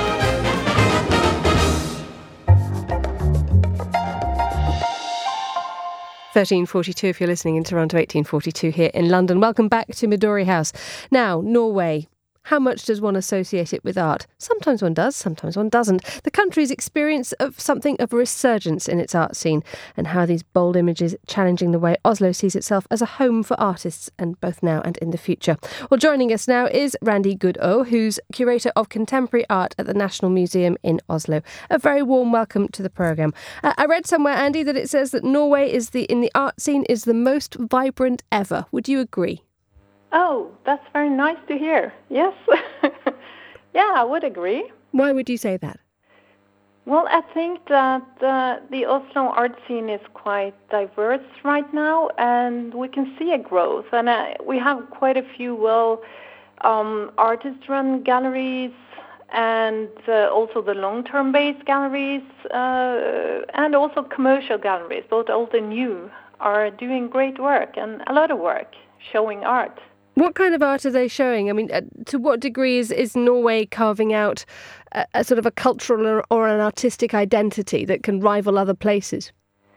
thirteen forty-two if you're listening in Toronto, eighteen forty-two here in London. Welcome back to Midori House. Now, Norway. How much does one associate it with art? Sometimes one does, sometimes one doesn't. The country's experience of something of a resurgence in its art scene, and how these bold images challenging the way Oslo sees itself as a home for artists, and both now and in the future. Well, joining us now is Randi Goodå, who's curator of contemporary art at the National Museum in Oslo. A very warm welcome to the programme. Uh, I read somewhere, Andy, that it says that Norway is the in the art scene is the most vibrant ever. Would you agree? Oh, that's very nice to hear. Yes. Yeah, I would agree. Why would you say that? Well, I think that uh, the Oslo art scene is quite diverse right now, and we can see a growth. And uh, we have quite a few, well, um, artist-run galleries, and uh, also the long-term based galleries, uh, and also commercial galleries, both old and new, are doing great work, and a lot of work showing art. What kind of art are they showing? I mean, uh, to what degree is, is Norway carving out a, a sort of a cultural or, or an artistic identity that can rival other places?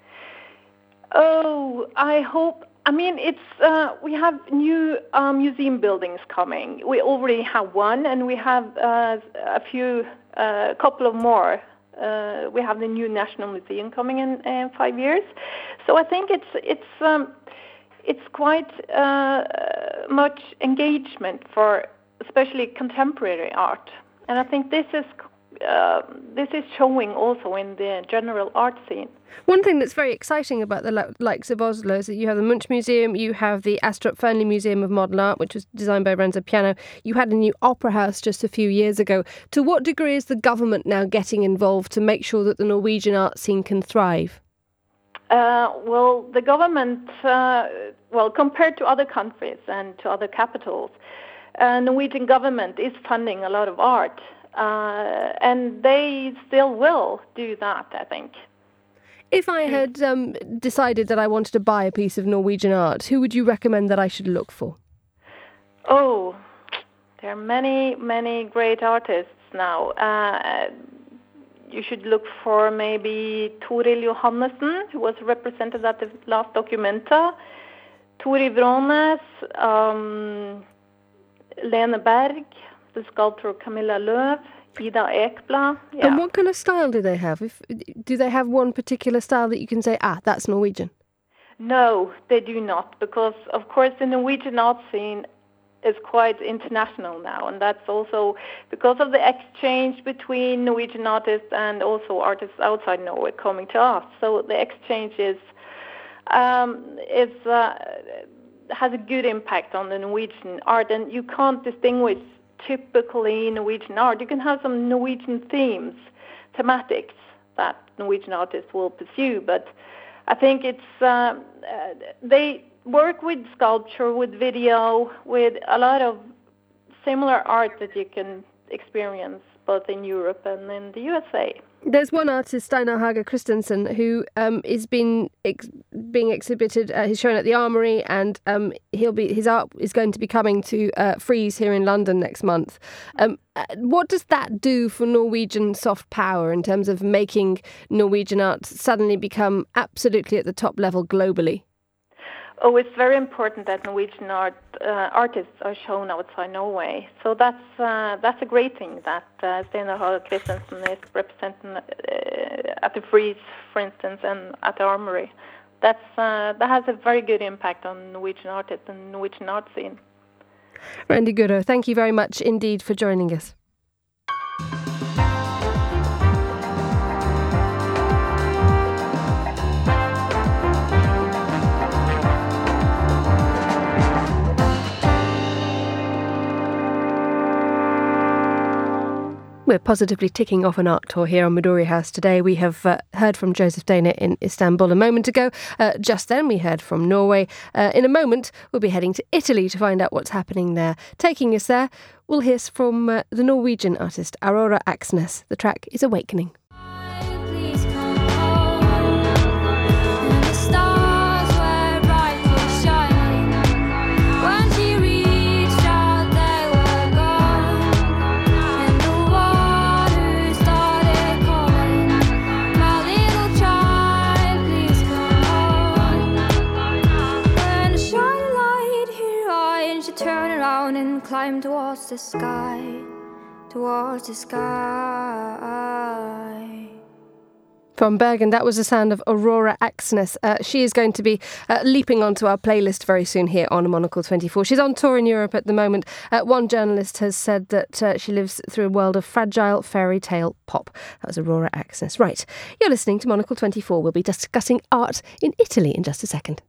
Oh, I hope. I mean, it's uh, we have new uh, museum buildings coming. We already have one, and we have uh, a few, a uh, couple of more uh, we have the new National Museum coming in in five years. So I think it's it's um, it's quite uh, much engagement for especially contemporary art, and I think this is uh, this is showing also in the general art scene. One thing that's very exciting about the li- likes of Oslo is that you have the Munch Museum, you have the Astrup Fearnley Museum of Modern Art, which was designed by Renzo Piano. You had a new opera house just a few years ago. To what degree is the government now getting involved to make sure that the Norwegian art scene can thrive? Uh, well, the government, uh, well, compared to other countries and to other capitals, uh, Norwegian government is funding a lot of art, uh, and they still will do that, I think. If I had um, decided that I wanted to buy a piece of Norwegian art, who would you recommend that I should look for? Oh, there are many, many great artists now. Uh, you should look for maybe Toril Johannessen, who was represented at the last Documenta, Tori Vrones, um, Lene Berg, the sculptor Camilla Lööf, Ida Ekblad. Yeah. And what kind of style do they have? If, do they have one particular style that you can say, ah, that's Norwegian? No, they do not, because, of course, the Norwegian art scene is quite international now, and that's also because of the exchange between Norwegian artists and also artists outside Norway coming to us. So the exchange is, um, is uh, has a good impact on the Norwegian art, and you can't distinguish typically Norwegian art. You can have some Norwegian themes, thematics that Norwegian artists will pursue, but I think it's uh, uh, they work with sculpture, with video, with a lot of similar art that you can experience both in Europe and in the U S A. There's one artist, Steinar Haga Christensen, who um, is been ex- being exhibited. Uh, he's shown at the Armory, and um, he'll be his art is going to be coming to uh, Frieze here in London next month. Um, what does that do for Norwegian soft power in terms of making Norwegian art suddenly become absolutely at the top level globally? Oh, it's very important that Norwegian art uh, artists are shown outside Norway. So that's uh, that's a great thing that uh, Steinar Haga Christensen is representing uh, at the Frieze, for instance, and at the Armory. That's uh, that has a very good impact on Norwegian artists and Norwegian art scene. Randi Guro, thank you very much indeed for joining us. We're positively ticking off an art tour here on Midori House today. We have uh, heard from Joseph Dana in Istanbul a moment ago. Uh, just then we heard from Norway. Uh, in a moment we'll be heading to Italy to find out what's happening there. Taking us there, we'll hear from uh, the Norwegian artist Aurora Aksnes. The track is Awakening. Climb towards the sky, towards the sky. From Bergen, that was the sound of Aurora Aksnes. Uh, she is going to be uh, leaping onto our playlist very soon here on Monocle twenty-four. She's on tour in Europe at the moment. Uh, one journalist has said that uh, she lives through a world of fragile fairy tale pop. That was Aurora Aksnes. Right, you're listening to Monocle twenty-four. We'll be discussing art in Italy in just a second.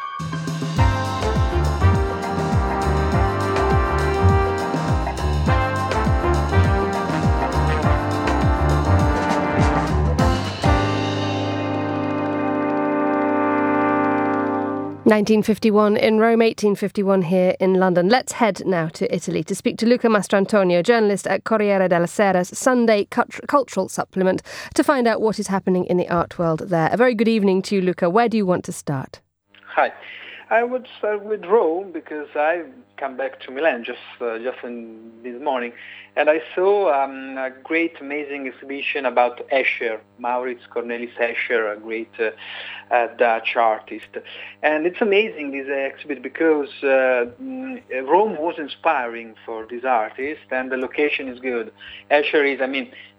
nineteen fifty-one in Rome, eighteen fifty-one here in London. Let's head now to Italy to speak to Luca Mastrantonio, journalist at Corriere della Sera's Sunday cult- cultural supplement, to find out what is happening in the art world there. A very good evening to you, Luca. Where do you want to start? Hi. I would start with Rome because I come back to Milan just uh, just in this morning, and I saw um, a great, amazing exhibition about Escher, Maurits Cornelis Escher, a great uh, uh, Dutch artist. And it's amazing, this uh, exhibit, because uh, Rome was inspiring for this artist, and the location is good. Escher is, I mean,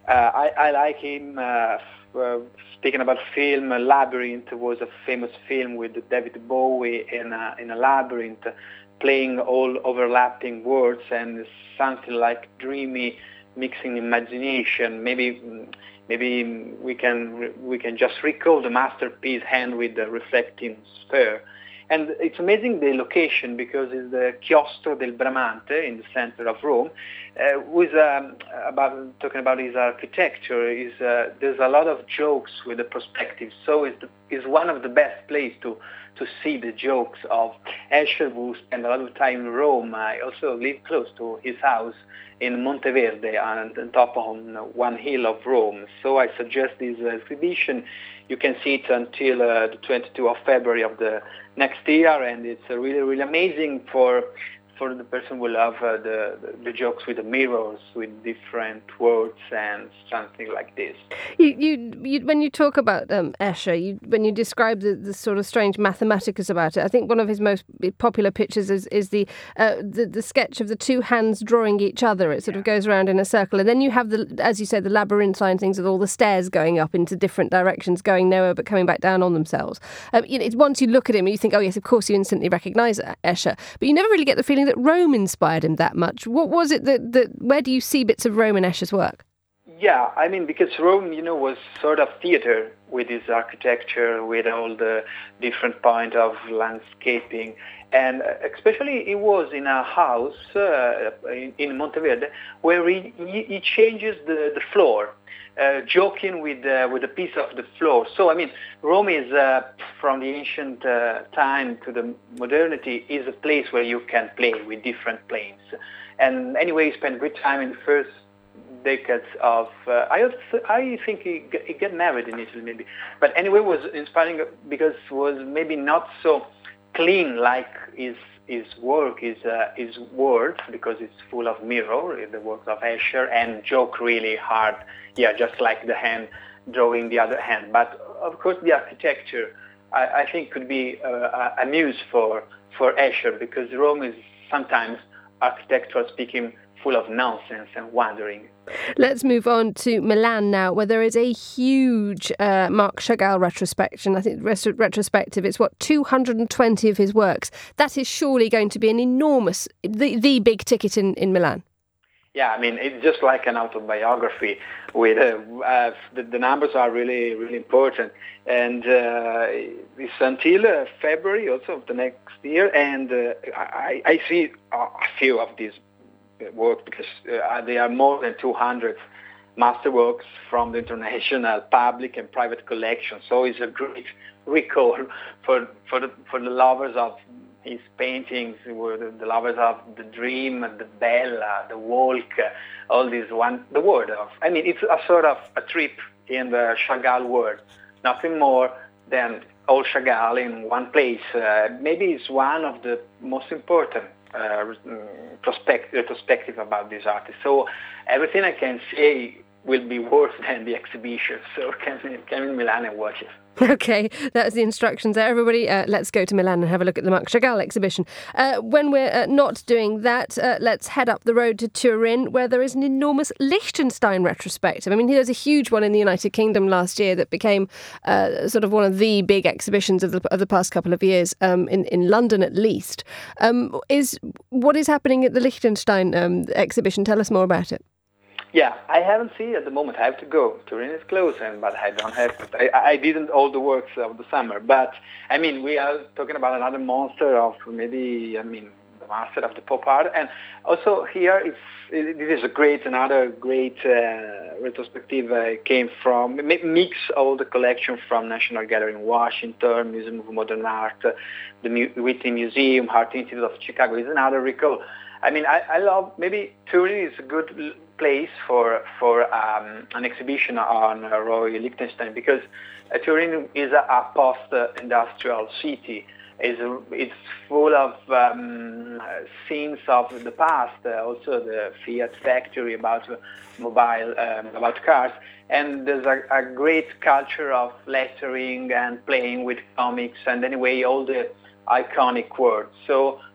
Uh, I, I like him. Uh, uh, speaking about film, uh, Labyrinth was a famous film with David Bowie in a, in a labyrinth, playing all overlapping words and something like dreamy, mixing imagination. Maybe, maybe we can we can just recall the masterpiece Hand with the Reflecting Sphere. And it's amazing the location because it's the Chiostro del Bramante in the center of Rome. Uh, with um, about talking about his architecture, is uh, there's a lot of jokes with the perspective. So it's, the, it's one of the best places to to see the jokes of Escher, who spent a lot of time in Rome. I also live close to his house in Monteverde, on, on top of one hill of Rome. So I suggest this exhibition. You can see it until uh, the twenty-second of February of the next year, and it's uh, really, really amazing for for the person who love uh, the, the jokes with the mirrors, with different words and something like this. You, you, you when you talk about um, Escher, you, when you describe the, the sort of strange mathematicus about it, I think one of his most popular pictures is, is the, uh, the the sketch of the two hands drawing each other. It sort yeah. of goes around in a circle, and then you have the, as you say, the labyrinthine things with all the stairs going up into different directions, going nowhere but coming back down on themselves. Um, you know, it's, once you look at him, you think, oh yes, of course, you instantly recognise Escher, but you never really get the feeling that Rome inspired him that much. What was it that, that where do you see bits of Rome in Escher's work? Yeah, I mean, because Rome, you know, was sort of theater with its architecture, with all the different point of landscaping. And especially it was in a house uh, in, in Monteverde where he, he changes the, the floor. Uh, joking with uh, with a piece of the floor. So I mean, Rome is uh, from the ancient uh, time to the modernity is a place where you can play with different planes. And anyway, he spent good time in the first decades of. Uh, I also, I think he, he got married in Italy maybe, but anyway, it was inspiring because it was maybe not so clean like his his work, his uh, his words, because it's full of mirror, the works of Escher, and joke really hard. Yeah, just like the hand drawing the other hand. But of course, the architecture, I, I think, could be uh, a muse for for Escher, because Rome is sometimes, architecturally speaking, full of nonsense and wandering. Let's move on to Milan now, where there is a huge uh, Marc Chagall retrospection. I think ret- retrospective. It's what, two hundred twenty of his works. That is surely going to be an enormous, the the big ticket in, in Milan. Yeah, I mean, it's just like an autobiography. With uh, uh, the, the numbers are really, really important, and uh, it's until uh, February also of the next year. And uh, I, I see a few of these work because uh, there are more than two hundred masterworks from the international public and private collection. So it's a great recall for for the for the lovers of his paintings, were the, the lovers of the dream, the bella, the walk, uh, all these one the world of. I mean, it's a sort of a trip in the Chagall world. Nothing more than all Chagall in one place. Uh, maybe it's one of the most important Uh, prospect, retrospective about this artist. So everything I can say will be worse than the exhibition. So come, come in Milan and watch it. Okay, that's the instructions there. Everybody, uh, let's go to Milan and have a look at the Marc Chagall exhibition. Uh, when we're uh, not doing that, uh, let's head up the road to Turin, where there is an enormous Liechtenstein retrospective. I mean, there's a huge one in the United Kingdom last year that became uh, sort of one of the big exhibitions of the, of the past couple of years, um, in, in London at least. Um, is what is happening at the Liechtenstein um, exhibition? Tell us more about it. Yeah, I haven't seen it at the moment. I have to go. Turin is closed, and but I don't have to. I, I didn't all the works of the summer. But, I mean, we are talking about another monster of maybe, I mean, the master of the pop art. And also here, it's it, this is a great, another great uh, retrospective uh, came from, mix all the collection from National Gallery in Washington, Museum of Modern Art, uh, the Whitney Museum, Art Institute of Chicago. It's another recall. I mean, I, I love, maybe Turin is a good place for for um, an exhibition on uh, Roy Lichtenstein, because uh, Turin is a, a post-industrial city. It's, it's full of um, scenes of the past, uh, also the Fiat factory about mobile, um, about cars. And there's a, a great culture of lettering and playing with comics and anyway, all the iconic words. So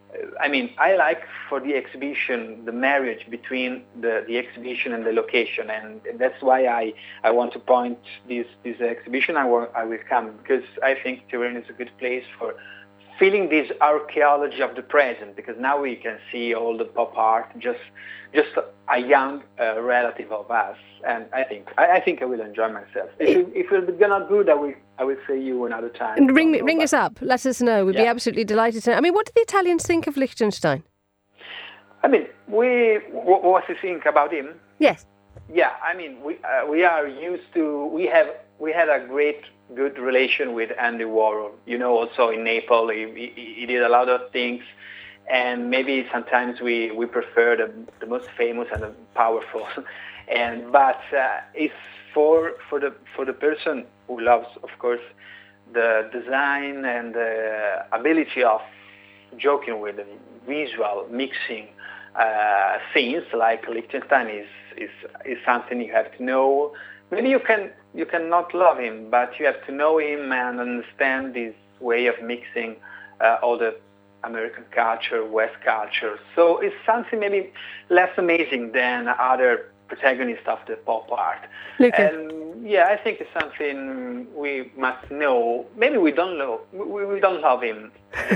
I mean, I like for the exhibition the marriage between the, the exhibition and the location, and that's why I, I want to point this this exhibition. I will, I will come because I think Turin is a good place for feeling this archaeology of the present, because now we can see all the pop art, just just a young uh, relative of us, and I think I, I think I will enjoy myself. If it, if it's gonna good, I will I will see you another time. And ring me, ring us up. Let us know. We'd yeah. be absolutely delighted to know. I mean, what do the Italians think of Liechtenstein? I mean, we what, what do you think about him? Yes. Yeah, I mean, we uh, we are used to we have we had a great good relation with Andy Warhol. You know, also in Naples, he, he, he did a lot of things, and maybe sometimes we, we prefer the, the most famous and the powerful. And but uh, it's for for the for the person who loves, of course, the design and the ability of joking with the visual mixing uh, scenes like Liechtenstein is is is something you have to know. Maybe you can you cannot love him, but you have to know him and understand this way of mixing uh, all the American culture, West culture. So it's something maybe less amazing than other protagonists of the pop art. Luca. And yeah, I think it's something we must know. Maybe we don't know. We, we don't love him.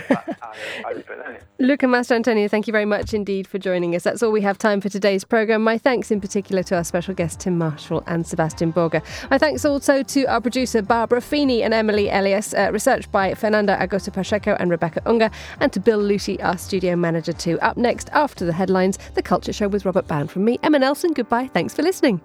Luca Mastrantonio, thank you very much indeed for joining us. That's all we have time for today's programme. My thanks in particular to our special guests Tim Marshall and Sebastian Borger. My thanks also to our producer Barbara Feeney and Emily Elias, uh, research by Fernanda Agosta Pacheco and Rebecca Unga, and to Bill Lucy, our studio manager too. Up next, after the headlines, The Culture Show with Robert Bound. From me, Emma Nelson, goodbye. Thanks for listening.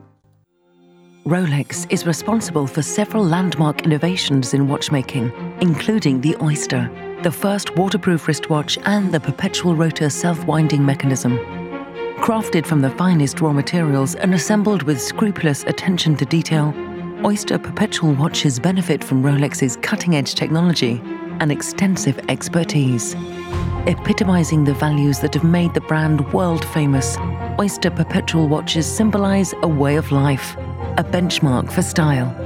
Rolex is responsible for several landmark innovations in watchmaking, including the Oyster, the first waterproof wristwatch, and the perpetual rotor self-winding mechanism. Crafted from the finest raw materials and assembled with scrupulous attention to detail, Oyster perpetual watches benefit from Rolex's cutting-edge technology and extensive expertise. Epitomizing the values that have made the brand world-famous, Oyster perpetual watches symbolize a way of life, a benchmark for style.